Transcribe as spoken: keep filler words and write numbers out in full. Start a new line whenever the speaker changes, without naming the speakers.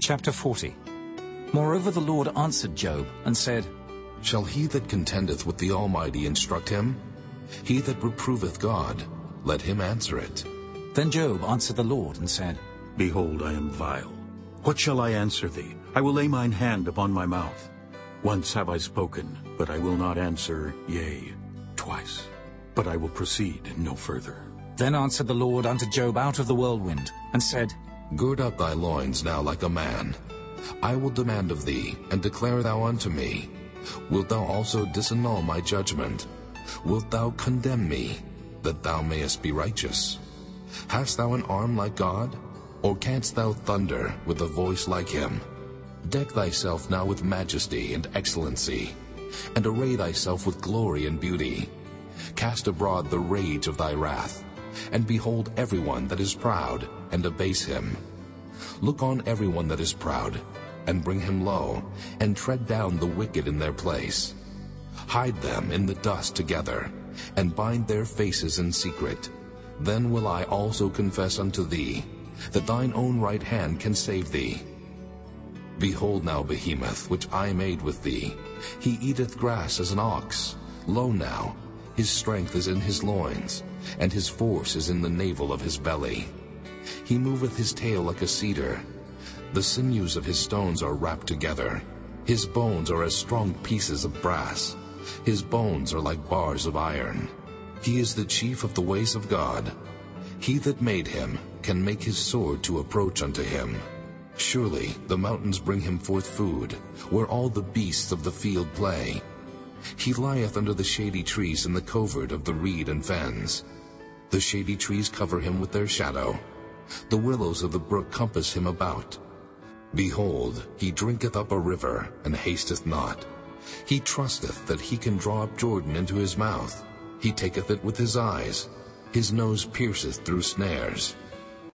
Chapter forty. Moreover the Lord answered Job, and said,
Shall he that contendeth with the Almighty instruct him? He that reproveth God, let him answer it.
Then Job answered the Lord, and said,
Behold, I am vile. What shall I answer thee? I will lay mine hand upon my mouth. Once have I spoken, but I will not answer, yea, twice. But I will proceed no further.
Then answered the Lord unto Job out of the whirlwind, and said,
Gird up thy loins now like a man. I will demand of thee, and declare thou unto me. Wilt thou also disannul my judgment? Wilt thou condemn me, that thou mayest be righteous? Hast thou an arm like God? Or canst thou thunder with a voice like him? Deck thyself now with majesty and excellency, and array thyself with glory and beauty. Cast abroad the rage of thy wrath, and behold everyone that is proud, and abase him. Look on everyone that is proud, and bring him low, and tread down the wicked in their place. Hide them in the dust together, and bind their faces in secret. Then will I also confess unto thee, that thine own right hand can save thee. Behold now Behemoth, which I made with thee. He eateth grass as an ox. Lo now, his strength is in his loins, and his force is in the navel of his belly. He moveth his tail like a cedar. The sinews of his stones are wrapped together. His bones are as strong pieces of brass. His bones are like bars of iron. He is the chief of the ways of God. He that made him can make his sword to approach unto him. Surely the mountains bring him forth food, where all the beasts of the field play. He lieth under the shady trees in the covert of the reed and fens. The shady trees cover him with their shadow. The willows of the brook compass him about. Behold, he drinketh up a river, and hasteth not. He trusteth that he can draw up Jordan into his mouth. He taketh it with his eyes. His nose pierceth through snares.